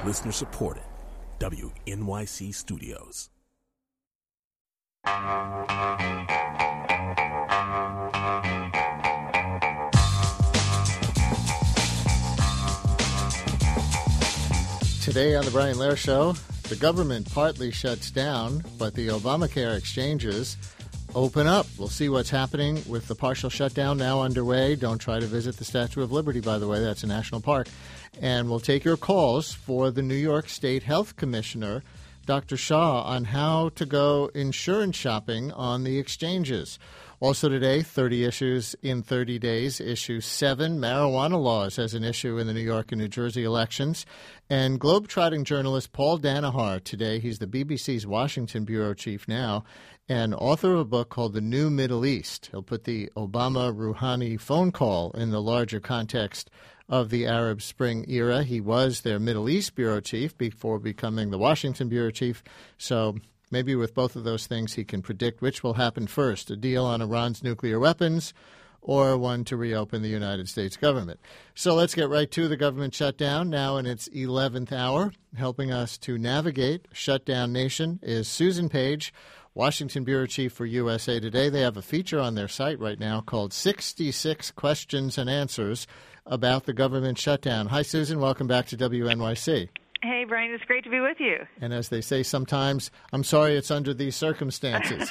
Listener supported. WNYC Studios. Today on the Brian Lehrer Show, the government partly shuts down, but the Obamacare exchanges open up. We'll see what's happening with the partial shutdown now underway. Don't try to visit the Statue of Liberty, by the way. That's a national park. And we'll take your calls for the New York State Health Commissioner, Dr. Shah, on how to go insurance shopping on the exchanges. Also today, 30 issues in 30 days. Issue 7, marijuana laws as an issue in the New York and New Jersey elections. And globetrotting journalist Paul Danaher today. He's the BBC's Washington bureau chief now and author of a book called The New Middle East. He'll put the Obama-Rouhani phone call in the larger context of the Arab Spring era. He was their Middle East bureau chief before becoming the Washington bureau chief. So maybe with both of those things, he can predict which will happen first, a deal on Iran's nuclear weapons or one to reopen the United States government. So let's get right to the government shutdown, now in its 11th hour. Helping us to navigate Shutdown Nation is Susan Page, Washington bureau chief for USA Today. They have a feature on their site right now called 66 Questions and Answers about the government shutdown. Hi, Susan. Welcome back to WNYC. Hey, Brian. It's great to be with you. And as they say sometimes, I'm sorry it's under these circumstances.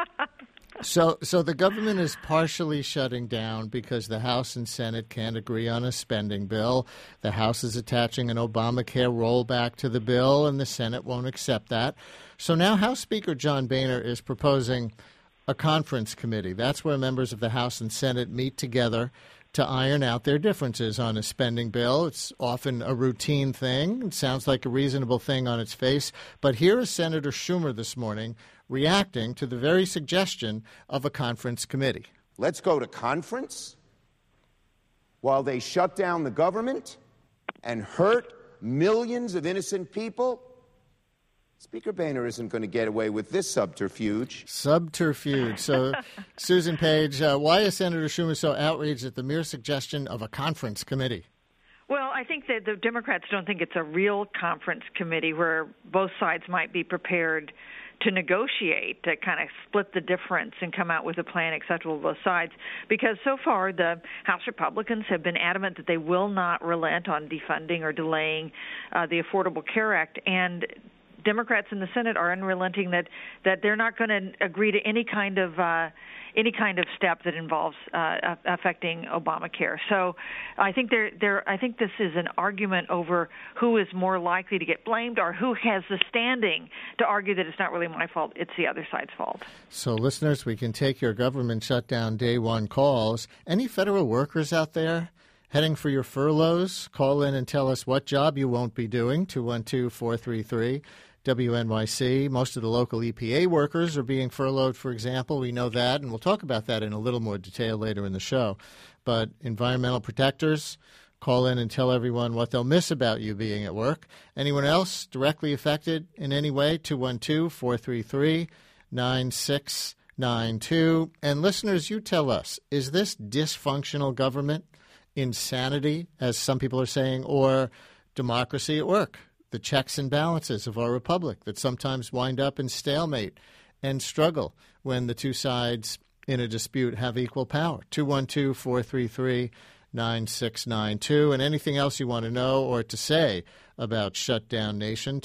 So the government is partially shutting down because the House and Senate can't agree on a spending bill. The House is attaching an Obamacare rollback to the bill, and the Senate won't accept that. So now House Speaker John Boehner is proposing a conference committee. That's where members of the House and Senate meet together to iron out their differences on a spending bill. It's often a routine thing. It sounds like a reasonable thing on its face. But here is Senator Schumer this morning reacting to the very suggestion of a conference committee. Let's go to conference while they shut down the government and hurt millions of innocent people. Speaker Boehner isn't going to get away with this subterfuge. Subterfuge. So, Susan Page, why is Senator Schumer so outraged at the mere suggestion of a conference committee? Well, I think that the Democrats don't think it's a real conference committee where both sides might be prepared to negotiate, to kind of split the difference and come out with a plan acceptable to both sides. Because so far, the House Republicans have been adamant that they will not relent on defunding or delaying the Affordable Care Act. And Democrats in the Senate are unrelenting that they're not going to agree to any kind of step that involves affecting Obamacare. So I think I think this is an argument over who is more likely to get blamed or who has the standing to argue that it's not really my fault, it's the other side's fault. So listeners, we can take your government shutdown day one calls. Any federal workers out there heading for your furloughs? Call in and tell us what job you won't be doing, 212-433. WNYC. Most of the local EPA workers are being furloughed, for example. We know that, and we'll talk about that in a little more detail later in the show. But environmental protectors, call in and tell everyone what they'll miss about you being at work. Anyone else directly affected in any way? 212-433-9692. And listeners, you tell us, is this dysfunctional government, insanity, as some people are saying, or democracy at work? The checks and balances of our republic that sometimes wind up in stalemate and struggle when the two sides in a dispute have equal power. 212-433-9692. And anything else you want to know or to say about Shutdown Nation,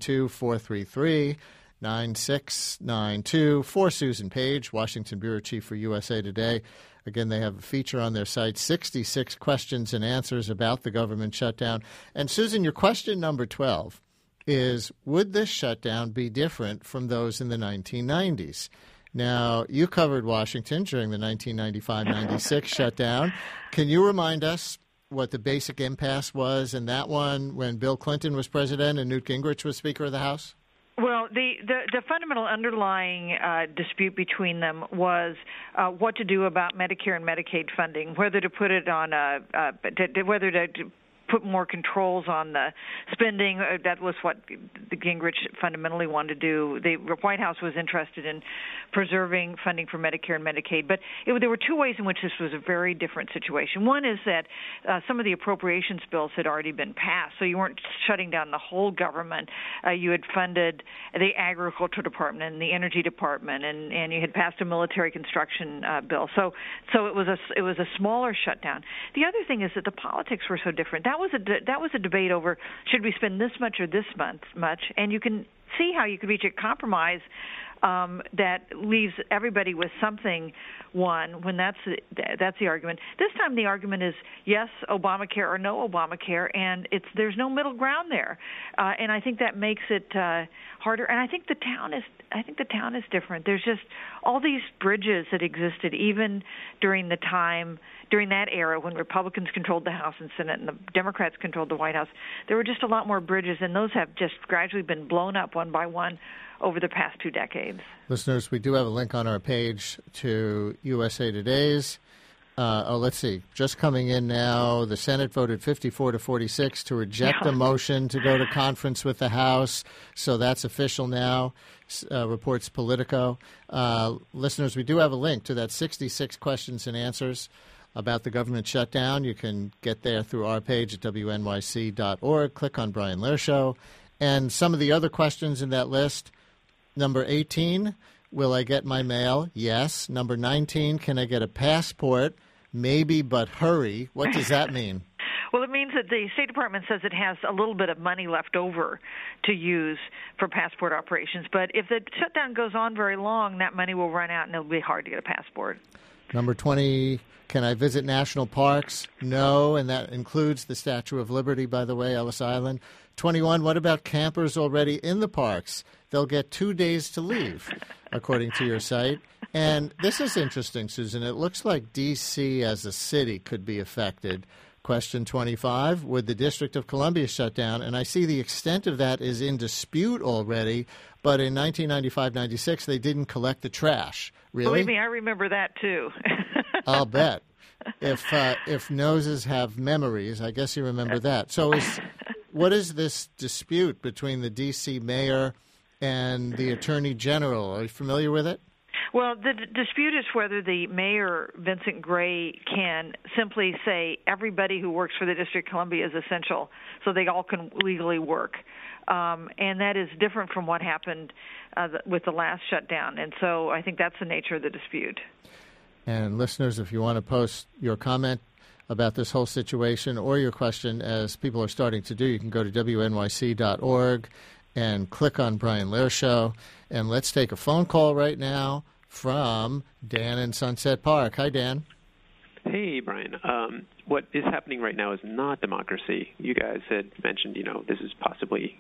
212-433-9692. For Susan Page, Washington bureau chief for USA Today. Again, they have a feature on their site, 66 questions and answers about the government shutdown. And, Susan, your question number 12 is, would this shutdown be different from those in the 1990s? Now, you covered Washington during the 1995-96 shutdown. Can you remind us what the basic impasse was in that one when Bill Clinton was president and Newt Gingrich was Speaker of the House? Well, the fundamental underlying dispute between them was what to do about Medicare and Medicaid funding, whether to put it on whether to put more controls on the spending. That was what the Gingrich fundamentally wanted to do. The White House was interested in preserving funding for Medicare and Medicaid. But there were two ways in which this was a very different situation. One is that some of the appropriations bills had already been passed, so you weren't shutting down the whole government. You had funded the Agriculture Department and the Energy Department, and you had passed a military construction bill. So it was a smaller shutdown. The other thing is that the politics were so different. That was a debate over should we spend this much or this much, and you can see how you could reach a compromise that leaves everybody with something when that's the argument. This time the argument is yes, Obamacare or no Obamacare, and there's no middle ground there, and I think that makes it harder. And I think the town is different. There's just all these bridges that existed even during that era when Republicans controlled the House and Senate and the Democrats controlled the White House. There were just a lot more bridges, and those have just gradually been blown up one by one over the past 2 decades. Listeners, we do have a link on our page to USA Today's. Let's see. Just coming in now, the Senate voted 54-46 to reject a motion to go to conference with the House. So that's official now, reports Politico. Listeners, we do have a link to that 66 questions and answers about the government shutdown. You can get there through our page at wnyc.org. Click on Brian Lehrer Show. And some of the other questions in that list, number 18, will I get my mail? Yes. Number 19, can I get a passport? Maybe, but hurry. What does that mean? Well, it means that the State Department says it has a little bit of money left over to use for passport operations. But if the shutdown goes on very long, that money will run out and it'll be hard to get a passport. Number 20, can I visit national parks? No, and that includes the Statue of Liberty, by the way, Ellis Island. 21, what about campers already in the parks? They'll get 2 days to leave, according to your site. And this is interesting, Susan. It looks like D.C. as a city could be affected. Question 25, would the District of Columbia shut down? And I see the extent of that is in dispute already, but in 1995-96, they didn't collect the trash. Really? Believe me, I remember that, too. I'll bet. If noses have memories, I guess you remember that. So what is this dispute between the D.C. mayor and the Attorney General? Are you familiar with it? Well, the dispute is whether the mayor, Vincent Gray, can simply say everybody who works for the District of Columbia is essential, so they all can legally work. And that is different from what happened with the last shutdown. And so I think that's the nature of the dispute. And listeners, if you want to post your comment about this whole situation or your question, as people are starting to do, you can go to wnyc.org and click on Brian Lehrer Show. And let's take a phone call right now from Dan in Sunset Park. Hi, Dan. Hey, Brian. What is happening right now is not democracy. You guys had mentioned, this is possibly,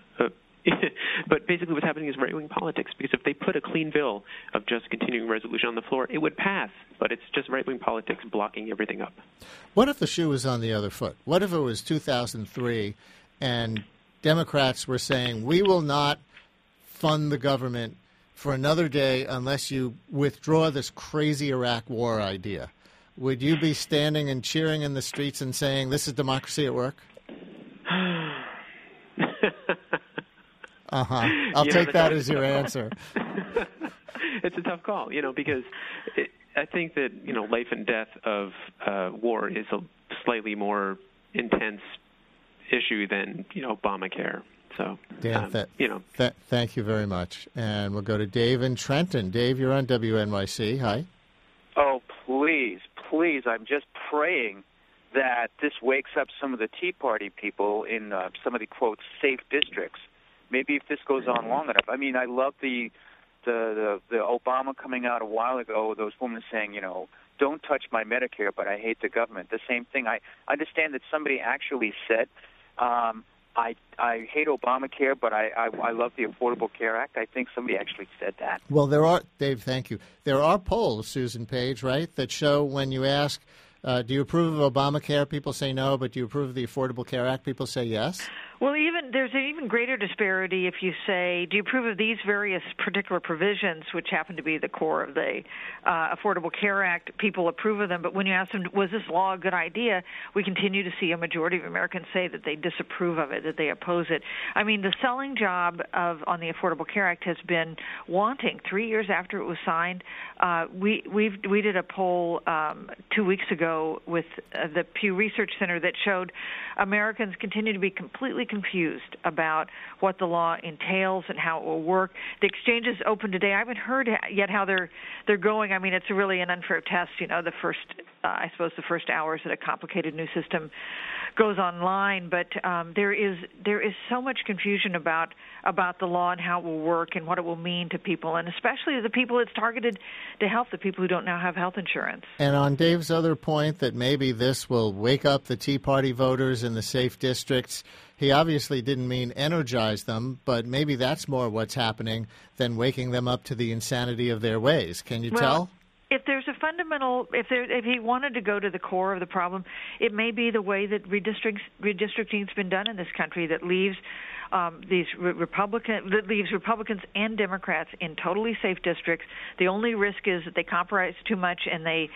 but basically what's happening is right-wing politics, because if they put a clean bill of just continuing resolution on the floor, it would pass, but it's just right-wing politics blocking everything up. What if the shoe was on the other foot? What if it was 2003 and Democrats were saying, we will not fund the government for another day unless you withdraw this crazy Iraq war idea? Would you be standing and cheering in the streets and saying, this is democracy at work? I'll take that as your answer. It's a tough call, because I think that, life and death of war is a slightly more intense issue than, Obamacare. So, Dan, thank you very much. And we'll go to Dave in Trenton. Dave, you're on WNYC. Hi. Oh, please. I'm just praying that this wakes up some of the Tea Party people in some of the, quote, safe districts. Maybe if this goes on long enough. I mean, I love the Obama coming out a while ago, those women saying, don't touch my Medicare, but I hate the government. The same thing. I understand that somebody actually said, I hate Obamacare, but I love the Affordable Care Act. I think somebody actually said that. Well, there are, Dave, thank you. There are polls, Susan Page, right, that show when you ask, do you approve of Obamacare, people say no, but do you approve of the Affordable Care Act, people say yes? Well, there's an even greater disparity if you say, do you approve of these various particular provisions, which happen to be the core of the Affordable Care Act? People approve of them, but when you ask them, was this law a good idea, we continue to see a majority of Americans say that they disapprove of it, that they oppose it. I mean, the selling job on the Affordable Care Act has been wanting. 3 years after it was signed, we did a poll 2 weeks ago with the Pew Research Center that showed Americans continue to be completely confused about what the law entails and how it will work. The exchanges open today. I haven't heard yet how they're going. I mean, it's really an unfair test. You know, the first hours that a complicated new system goes online. But there is so much confusion about the law and how it will work and what it will mean to people, and especially the people it's targeted to help, the people who don't now have health insurance. And on Dave's other point that maybe this will wake up the Tea Party voters in the safe districts, he obviously didn't mean energize them, but maybe that's more what's happening than waking them up to the insanity of their ways. Can you tell? If there's a fundamental, if he wanted to go to the core of the problem, it may be the way that redistricting's been done in this country that leaves Republicans and Democrats in totally safe districts. The only risk is that they compromise too much and they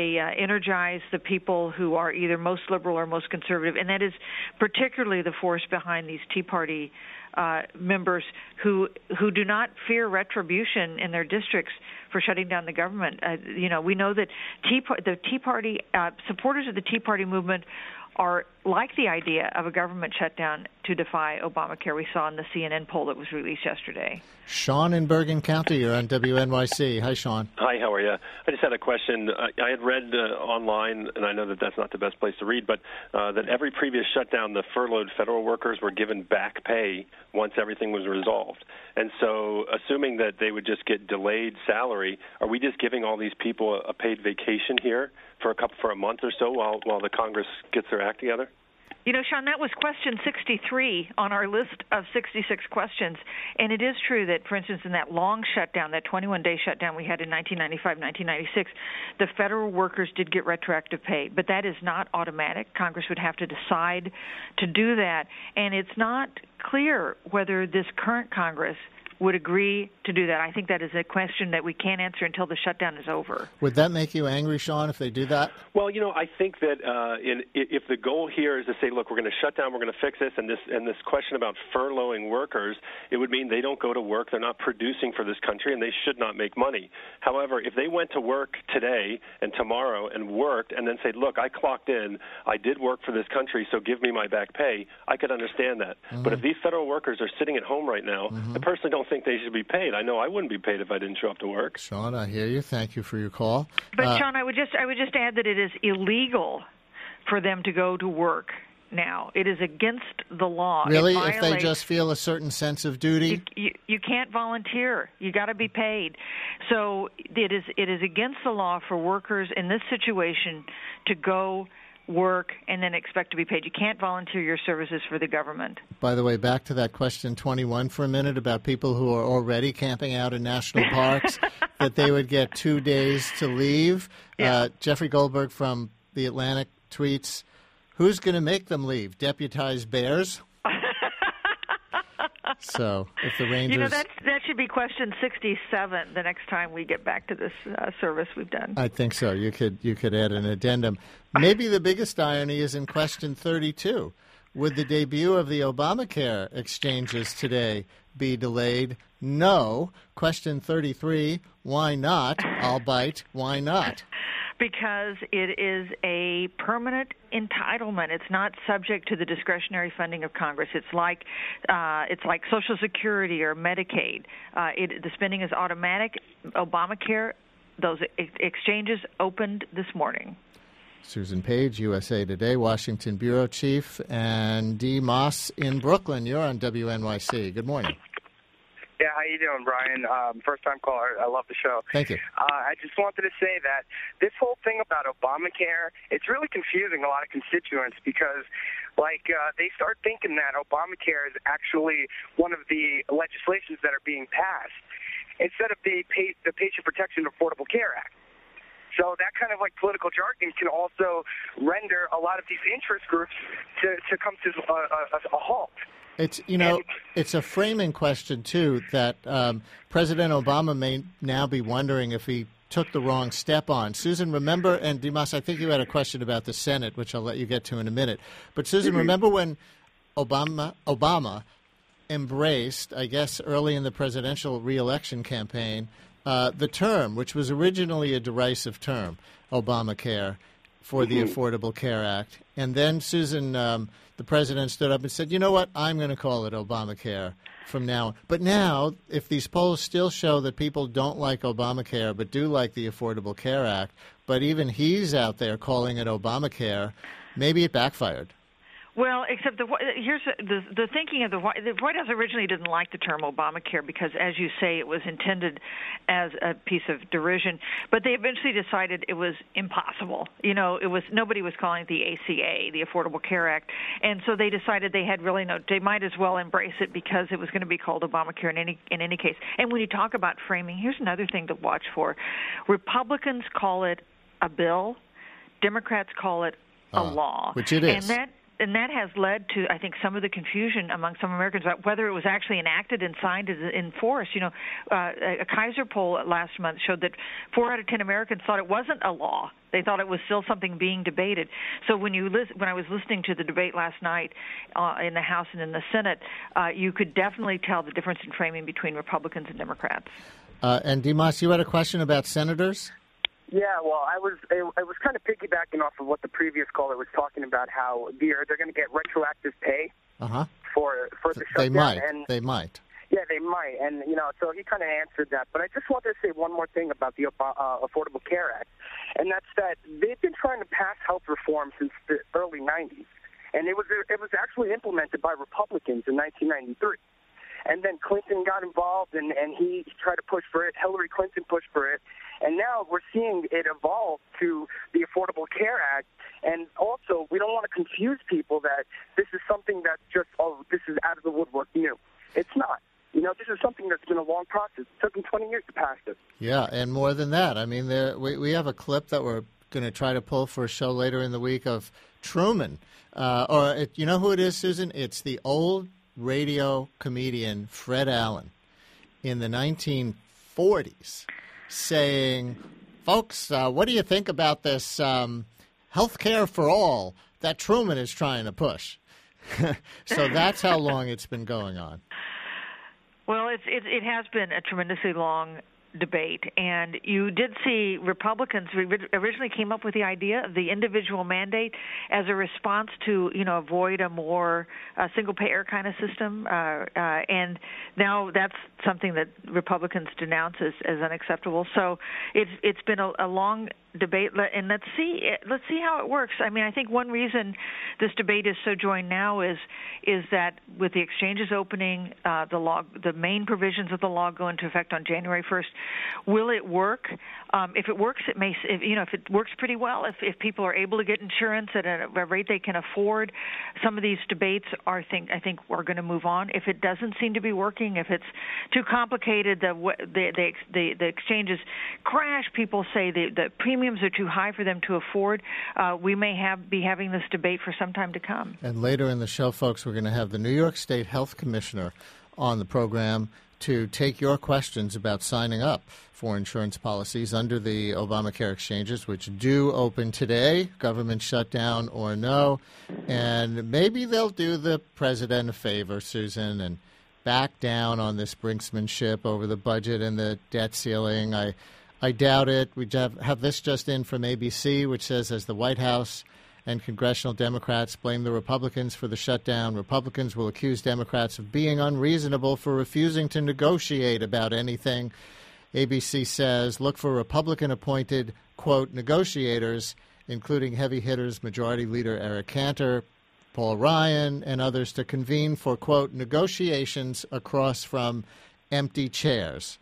energize the people who are either most liberal or most conservative, and that is particularly the force behind these Tea Party members who do not fear retribution in their districts for shutting down the government. We know that the Tea Party supporters of the Tea Party movement are like the idea of a government shutdown to defy Obamacare. We saw in the CNN poll that was released yesterday. Sean in Bergen County, you're on WNYC. Hi, Sean. Hi, how are you? I just had a question. I had read online, and I know that that's not the best place to read, but that every previous shutdown, the furloughed federal workers were given back pay once everything was resolved. And so assuming that they would just get delayed salary, are we just giving all these people a paid vacation here for a month or so while the Congress gets their act together? You know, Sean, that was question 63 on our list of 66 questions. And it is true that, for instance, in that long shutdown, that 21-day shutdown we had in 1995, 1996, the federal workers did get retroactive pay. But that is not automatic. Congress would have to decide to do that. And it's not clear whether this current Congress would agree to do that. I think that is a question that we can't answer until the shutdown is over. Would that make you angry, Sean, if they do that? Well, I think that if the goal here is to say, look, we're going to shut down, we're going to fix this, and this question about furloughing workers, it would mean they don't go to work, they're not producing for this country, and they should not make money. However, if they went to work today and tomorrow and worked and then said, look, I clocked in, I did work for this country, so give me my back pay, I could understand that. Mm-hmm. But if these federal workers are sitting at home right now, I personally don't think they should be paid. I know I wouldn't be paid if I didn't show up to work. Sean, I hear you. Thank you for your call. But Sean, I would just add that it is illegal for them to go to work now. It is against the law. Really? If they just feel a certain sense of duty? You can't volunteer. You got to be paid. So it is against the law for workers in this situation to go work and then expect to be paid. You can't volunteer your services for the government. By the way, back to that question 21 for a minute about people who are already camping out in national parks, that they would get 2 days to leave. Yeah. Jeffrey Goldberg from The Atlantic tweets, who's going to make them leave? Deputized bears? So if the Rangers... that should be question 67 the next time we get back to this service we've done. I think so. You could add an addendum. Maybe the biggest irony is in question 32. Would the debut of the Obamacare exchanges today be delayed? No. Question 33, why not? I'll bite. Why not? Because it is a permanent entitlement. It's not subject to the discretionary funding of Congress. It's like Social Security or Medicaid. The spending is automatic. Obamacare, those exchanges opened this morning. Susan Page, USA Today, Washington Bureau Chief, and Dee Moss in Brooklyn. You're on WNYC. Good morning. Yeah, how you doing, Brian? First-time caller. I love the show. Thank you. I just wanted to say that this whole thing about Obamacare, it's really confusing a lot of constituents because, they start thinking that Obamacare is actually one of the legislations that are being passed instead of the Patient Protection and Affordable Care Act. So that kind of like political jargon can also render a lot of these interest groups to come to a halt. It's it's a framing question too that President Obama may now be wondering if he took the wrong step on. Susan, remember, and Dimas, I think you had a question about the Senate, which I'll let you get to in a minute. But Susan, remember when Obama embraced, I guess, early in the presidential reelection campaign, the term, which was originally a derisive term, Obamacare, for the Affordable Care Act. And then, Susan, the president stood up and said, you know what, I'm going to call it Obamacare from now on. But now, if these polls still show that people don't like Obamacare but do like the Affordable Care Act, but even he's out there calling it Obamacare, maybe it backfired. Well, except here's the thinking of the White House originally didn't like the term Obamacare because, as you say, it was intended as a piece of derision. But they eventually decided it was impossible. Nobody was calling it the ACA, the Affordable Care Act, and so they decided they had really they might as well embrace it because it was going to be called Obamacare in any case. And when you talk about framing, here's another thing to watch for: Republicans call it a bill, Democrats call it a law, which it is. And that has led to, I think, some of the confusion among some Americans about whether it was actually enacted and signed in force. A Kaiser poll last month showed that 4 out of 10 Americans thought it wasn't a law. They thought it was still something being debated. So when I was listening to the debate last night in the House and in the Senate, you could definitely tell the difference in framing between Republicans and Democrats. And Dimas, you had a question about senators? Yeah, well, I was kind of piggybacking off of what the previous caller was talking about, how they're going to get retroactive pay for the shutdown. They might. Yeah, they might, and so he kind of answered that. But I just wanted to say one more thing about the Affordable Care Act, and that's that they've been trying to pass health reform since the early '90s, and it was actually implemented by Republicans in 1993. And then Clinton got involved, and he tried to push for it. Hillary Clinton pushed for it. And now we're seeing it evolve to the Affordable Care Act. And also, we don't want to confuse people that this is something that's just, this is out of the woodwork new. It's not. This is something that's been a long process. It took them 20 years to pass this. Yeah, and more than that. I mean, we have a clip that we're going to try to pull for a show later in the week of Truman. You know who it is, Susan? It's the old radio comedian Fred Allen in the 1940s saying, folks, what do you think about this health care for all that Truman is trying to push? So that's how long it's been going on. Well, it has been a tremendously long debate, and you did see Republicans originally came up with the idea of the individual mandate as a response to avoid a more single-payer kind of system, and now that's something that Republicans denounce as unacceptable. So it's been a long debate, and let's see how it works. I mean, I think one reason this debate is so joined now is that with the exchanges opening, the main provisions of the law go into effect on January 1st. Will it work? If it works, it may. If it works pretty well, if people are able to get insurance at a rate they can afford, some of these debates I think are going to move on. If it doesn't seem to be working, if it's too complicated, the exchanges crash. People say the premiums are too high for them to afford. We may be having this debate for some time to come. And later in the show, folks, we're going to have the New York State Health Commissioner on the program to take your questions about signing up for insurance policies under the Obamacare exchanges, which do open today, government shutdown or no. And maybe they'll do the president a favor, Susan, and back down on this brinksmanship over the budget and the debt ceiling. I doubt it. We have this just in from ABC, which says as the White House and congressional Democrats blame the Republicans for the shutdown, Republicans will accuse Democrats of being unreasonable for refusing to negotiate about anything. ABC says, look for Republican-appointed, quote, negotiators, including heavy hitters Majority Leader Eric Cantor, Paul Ryan, and others to convene for, quote, negotiations across from empty chairs.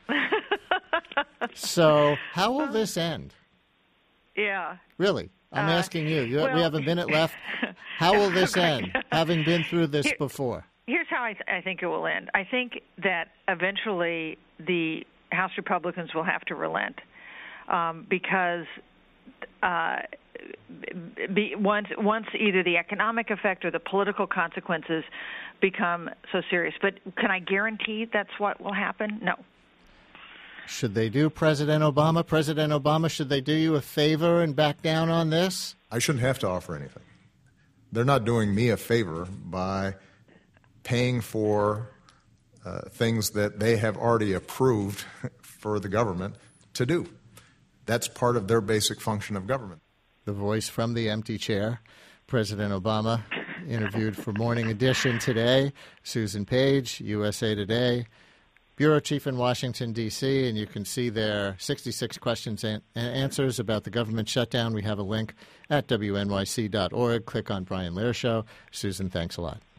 So how will this end? Yeah. Really? I'm asking you. We have a minute left. How will this end, having been through this before? Here's how I think it will end. I think that eventually the House Republicans will have to relent because once either the economic effect or the political consequences become so serious. But can I guarantee that's what will happen? No. Should they do President Obama, should they do you a favor and back down on this? I shouldn't have to offer anything. They're not doing me a favor by paying for things that they have already approved for the government to do. That's part of their basic function of government. The voice from the empty chair, President Obama, interviewed for Morning Edition today. Susan Page, USA Today, Bureau Chief in Washington, D.C., and you can see their 66 questions and answers about the government shutdown. We have a link at wnyc.org. Click on Brian Lehrer Show. Susan, thanks a lot.